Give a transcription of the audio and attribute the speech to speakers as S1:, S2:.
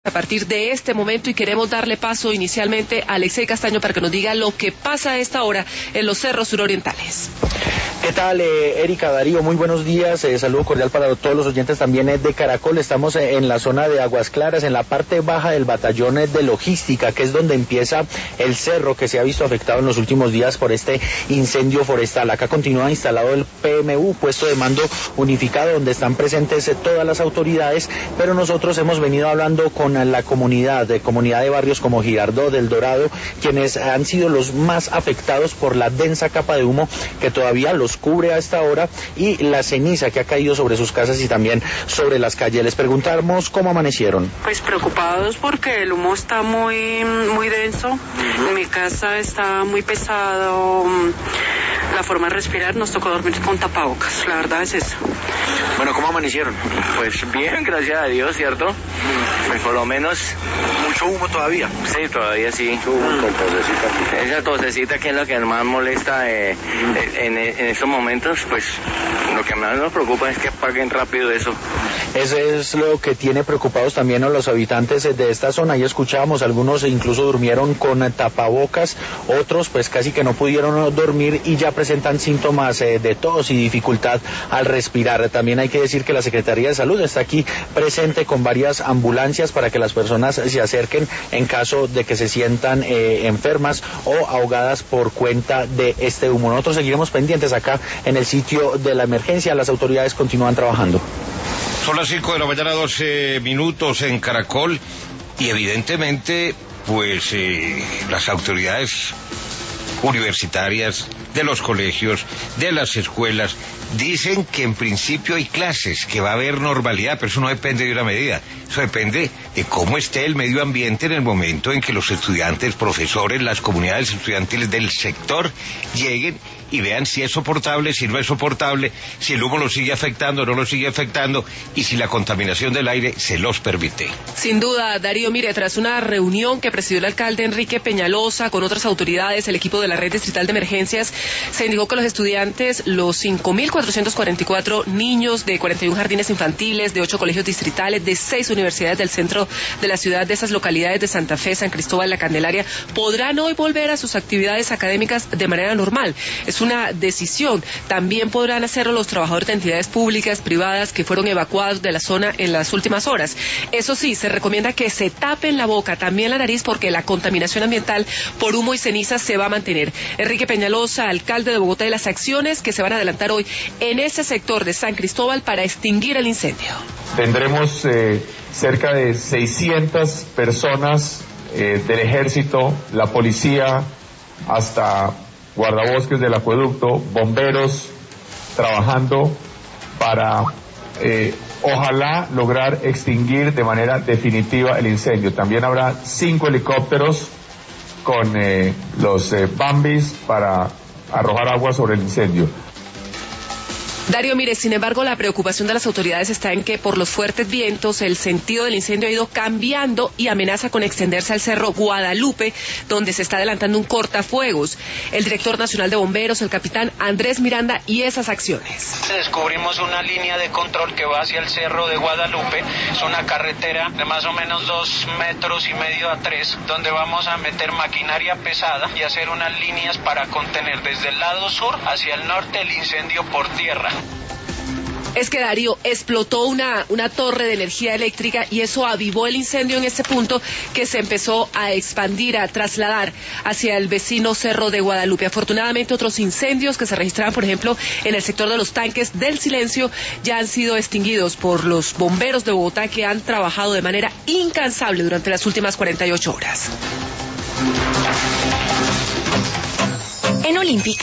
S1: A partir de este momento, y queremos darle paso inicialmente a Alexei Castaño para que nos diga lo que pasa a esta hora en los cerros surorientales.
S2: ¿Qué tal, Erika, Darío? Muy buenos días, saludo cordial para todos los oyentes también de Caracol. Estamos en la zona de Aguas Claras, en la parte baja del batallón de logística, que es donde empieza el cerro que se ha visto afectado en los últimos días por este incendio forestal. Acá continúa instalado el PMU, puesto de mando unificado, donde están presentes todas las autoridades, pero nosotros hemos venido hablando con la comunidad de barrios como Girardot, El Dorado, quienes han sido los más afectados por la densa capa de humo que todavía los cubre a esta hora y la ceniza que ha caído sobre sus casas y también sobre las calles. Les preguntamos cómo amanecieron.
S3: Pues preocupados porque el humo está muy denso, mi casa está muy pesado, la forma de respirar, nos tocó dormir con tapabocas, la verdad es eso.
S2: Bueno, ¿cómo amanecieron?
S4: Pues bien, gracias a Dios, ¿cierto? Pues por lo menos...
S2: ¿Mucho humo todavía?
S4: Sí, todavía sí. Con tosecita. Esa tosecita que es lo que más molesta en estos momentos, pues lo que más nos preocupa es que apaguen rápido eso.
S2: Eso es lo que tiene preocupados también a los habitantes de esta zona. Ya escuchábamos, algunos incluso durmieron con tapabocas, otros pues casi que no pudieron dormir y ya presentan síntomas de tos y dificultad al respirar. También hay que decir que la Secretaría de Salud está aquí presente con varias ambulancias para que las personas se acerquen en caso de que se sientan enfermas o ahogadas por cuenta de este humo. Nosotros seguiremos pendientes acá en el sitio de la emergencia. Las autoridades continúan trabajando.
S5: Son las 5 de la mañana, 12 minutos en Caracol, y evidentemente pues las autoridades universitarias, de los colegios, de las escuelas, dicen que en principio hay clases, que va a haber normalidad, pero eso no depende de una medida, eso depende de cómo esté el medio ambiente en el momento en que los estudiantes, profesores, las comunidades estudiantiles del sector lleguen y vean si es soportable, si no es soportable, si el humo lo sigue afectando o no lo sigue afectando, y si la contaminación del aire se los permite.
S1: Sin duda, Darío, mire, tras una reunión que presidió el alcalde Enrique Peñalosa con otras autoridades, el equipo de la Red Distrital de Emergencias, se indicó que los estudiantes, los 5.444 niños de 41 jardines infantiles, de 8 colegios distritales, de 6 universidades del centro de la ciudad, de esas localidades de Santa Fe, San Cristóbal, La Candelaria, podrán hoy volver a sus actividades académicas de manera normal. Es una decisión. También podrán hacerlo los trabajadores de entidades públicas, privadas, que fueron evacuados de la zona en las últimas horas. Eso sí, se recomienda que se tapen la boca, también la nariz, porque la contaminación ambiental por humo y ceniza se va a mantener. Enrique Peñalosa, alcalde de Bogotá, y las acciones que se van a adelantar hoy en ese sector de San Cristóbal para extinguir el incendio.
S6: Tendremos cerca de 600 personas del ejército, la policía, hasta guardabosques del acueducto, bomberos, trabajando para ojalá lograr extinguir de manera definitiva el incendio. También habrá 5 helicópteros con los Bambis para arrojar agua sobre el incendio.
S1: Darío, mire, sin embargo, la preocupación de las autoridades está en que por los fuertes vientos el sentido del incendio ha ido cambiando y amenaza con extenderse al cerro Guadalupe, donde se está adelantando un cortafuegos. El director nacional de bomberos, el capitán Andrés Miranda, y esas acciones.
S7: Descubrimos una línea de control que va hacia el cerro de Guadalupe. Es una carretera de más o menos 2,5 metros a 3, donde vamos a meter maquinaria pesada y hacer unas líneas para contener desde el lado sur hacia el norte el incendio por tierra.
S1: Es que, Darío, explotó una torre de energía eléctrica y eso avivó el incendio en este punto, que se empezó a expandir, a trasladar hacia el vecino Cerro de Guadalupe. Afortunadamente, otros incendios que se registraban, por ejemplo, en el sector de los tanques del Silencio, ya han sido extinguidos por los bomberos de Bogotá, que han trabajado de manera incansable durante las últimas 48 horas.
S8: En Olímpica